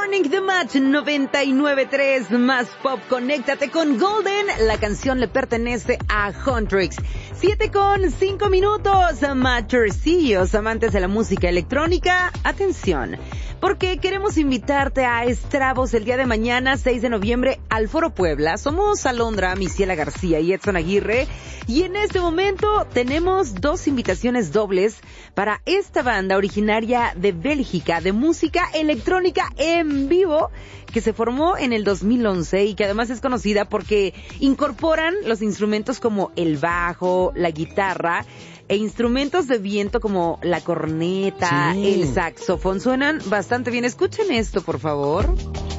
Morning The Match 99.3 más pop. Conéctate con Golden. La canción le pertenece a Huntrix. 7:05 Matchercillos, amantes de la música electrónica, atención, porque queremos invitarte a Stravos el día de mañana, 6 de noviembre, al Foro Puebla. Somos Alondra, Misiela García y Edson Aguirre, y en este momento tenemos dos invitaciones dobles para esta banda originaria de Bélgica, de música electrónica en vivo, que se formó en el 2011 y que además es conocida porque incorporan los instrumentos como el bajo, la guitarra e instrumentos de viento como la corneta, sí, el saxofón. Suenan bastante bien. Escuchen esto, por favor.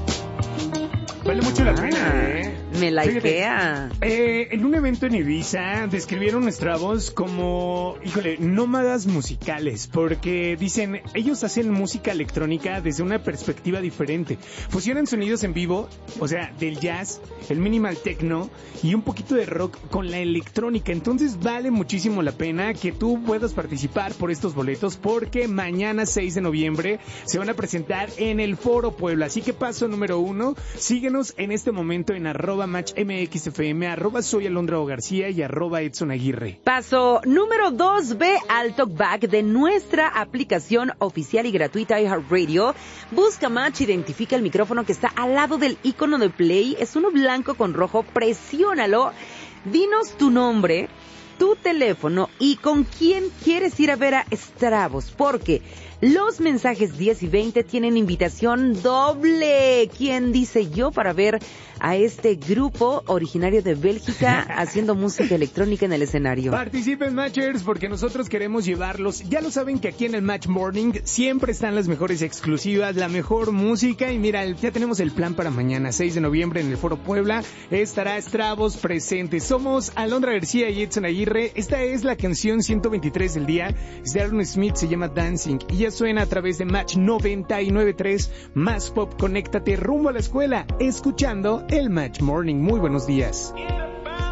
Vale mucho la pena, Me likea. En un evento en Ibiza describieron Stravos como, nómadas musicales, porque dicen, ellos hacen música electrónica desde una perspectiva diferente. Fusionan sonidos en vivo, o sea, del jazz, el minimal techno y un poquito de rock con la electrónica. Entonces vale muchísimo la pena que tú puedas participar por estos boletos, porque mañana 6 de noviembre se van a presentar en el Foro Puebla. Así que paso número 1, síguenos en este momento en @matchmxfm, @soy Alondra García y @Edson Aguirre. Paso número 2, ve al talkback de nuestra aplicación oficial y gratuita iHeartRadio. Busca Match, identifica el micrófono que está al lado del icono de play. Es uno blanco con rojo, presiónalo. Dinos tu nombre, tu teléfono y con quién quieres ir a ver a Stravos, porque los mensajes 10 y 20 tienen invitación doble. ¿Quién dice yo para ver a este grupo originario de Bélgica haciendo música electrónica en el escenario? Participen, Matchers, porque nosotros queremos llevarlos. Ya lo saben que aquí en el Match Morning siempre están las mejores exclusivas, la mejor música. Y mira, ya tenemos el plan para mañana, 6 de noviembre en el Foro Puebla. Estará Stravos presente. Somos Alondra García y Edson Aguirre. Esta es la canción 123 del día. Es de Aaron Smith, se llama Dancing. Y ya suena a través de Match 99.3 más pop. Conéctate rumbo a la escuela, escuchando el Match Morning. Muy buenos días.